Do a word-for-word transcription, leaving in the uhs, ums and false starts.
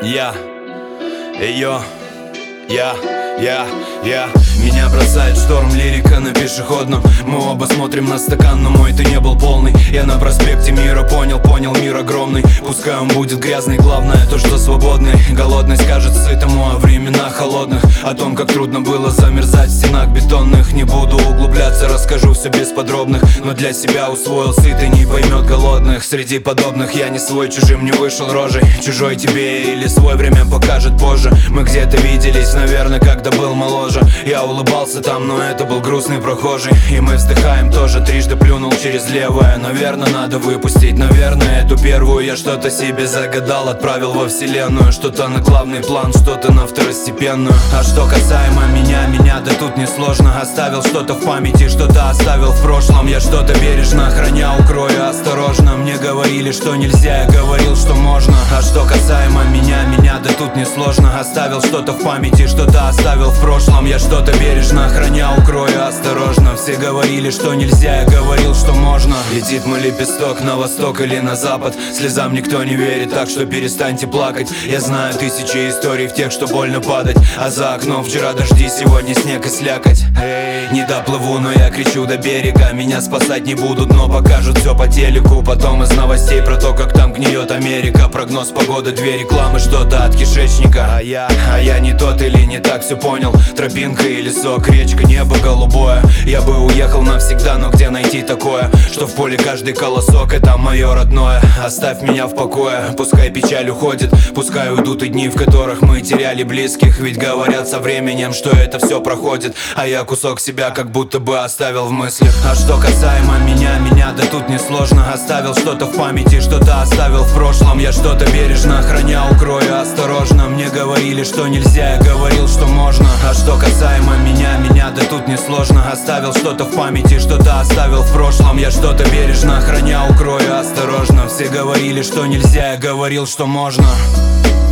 Я, ее, я, я, я. Меня бросает шторм, лирика на пешеходном. Мы оба смотрим на стакан, но мой-то не был полный. Я на проспекте Мира понял, понял, мир огромный. Пускай он будет грязный, главное то, что свободный. Голодность кажется сытому о временах холодных, о том, как трудно было замерзать в стенах бетонных. Не буду углубляться, расскажу все без подробных, но для себя усвоил: сытый не поймет голодных. Среди подобных я не свой, чужим не вышел рожей. Чужой тебе или свой время покажет позже. Мы где-то виделись, наверное, когда был моложе. Я улыбался там, но это был грустный прохожий. И мы вздыхаем тоже, трижды плюнул через левое. Наверное, надо выпустить, наверное, эту первую. Я что-то себе загадал, отправил во вселенную. Что-то на главный план, что-то на второстепенную. А что касаемо меня, меня да тут несложно. Оставил что-то в памяти, что-то оставил в прошлом. Я что-то бережно храня, укрою осторожно. Мне говорили, что нельзя, я говорил, что можно. А что касаемо меня, меня да тут несложно. Оставил что-то в памяти, что-то оставил в прошлом. Я что-то бережно храня, укрою осторожно. Все говорили, что нельзя, я говорил, что можно. Летит мой лепесток на восток или на запад. Слезам никто не верит, так что перестаньте плакать. Я знаю тысячи историй в тех, что больно падать. А за окном вчера дожди, сегодня снег и слякоть. Эй, не доплыву, но я кричу до берега. Меня спасать не будут, но покажут все по телеку. Потом из новостей про то, как там гниет Америка. Прогноз погоды, две рекламы, что-то от кишечника. А я, а я не тот или не так все понял. Тропинка или сок, речка, небо голубое. Я бы уехал навсегда, но где найти такое, что в поле каждый колосок — это мое родное. Оставь меня в покое, пускай печаль уходит. Пускай уйдут и дни, в которых мы теряли близких. Ведь говорят со временем, что это все проходит. А я кусок себя как будто бы оставил в мыслях. А что касаемо меня, меня да тут несложно. Оставил что-то в памяти, что-то оставил в прошлом. Я что-то бережно храня, укрою осторожно. Мне говорили, что нельзя, я говорил, что можно. А что касаемо меня, меня да тут несложно. Оставил что-то в памяти, что-то оставил в прошлом. Я что-то бережно храня, укрою осторожно. Все говорили, что нельзя, я говорил, что можно.